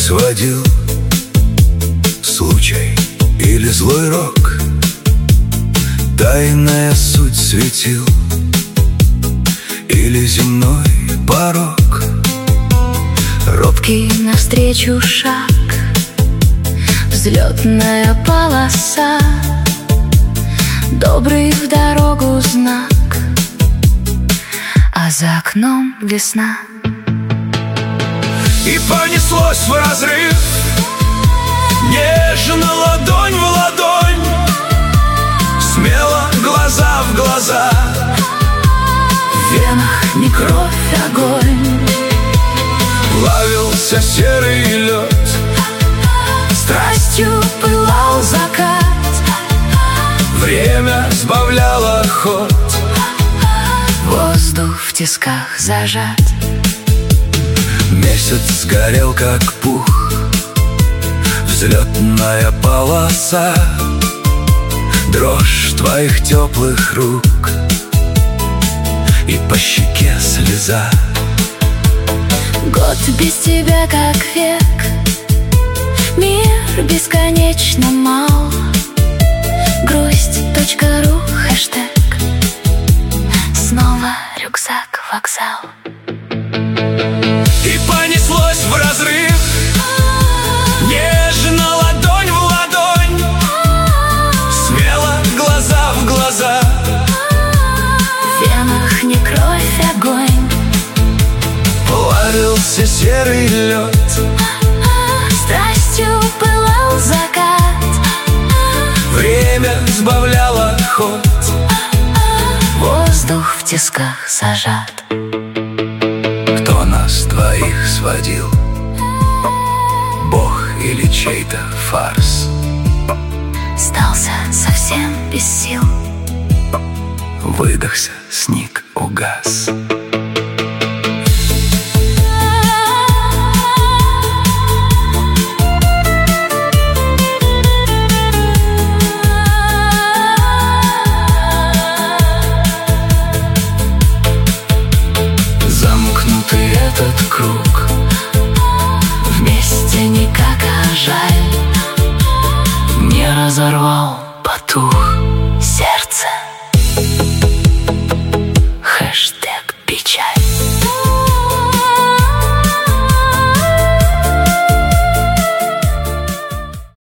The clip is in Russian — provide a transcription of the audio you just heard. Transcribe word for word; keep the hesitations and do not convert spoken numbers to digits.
сводил? Случай или злой рок? Тайная суть светил или земной порог? Робкий навстречу шаг, взлетная полоса, добрый в дорогу знак, а за окном весна. И понеслось в разрыв, нежно ладонь в ладонь, смело глаза в глаза, в венах не кровь, огонь. Плавился серый лед, страстью пылал закат, время сбавляло ход, воздух в тисках зажат. Месяц сгорел как пух, взлетная полоса, дрожь твоих теплых рук и по щеке слеза. Год без тебя как век, мир бесконечно мал. Грусть точка ру хэштег, снова рюкзак, вокзал. И понеслось в разрыв, нежно ладонь в ладонь, смело глаза в глаза, в венах не кровь, огонь. Плавился серый лед, страстью пылал закат, время сбавляло ход, воздух в тисках зажат. Кто нас двоих сводил? Бог или чей-то фарс? Сдался совсем без сил, Выдохся, сник, угас.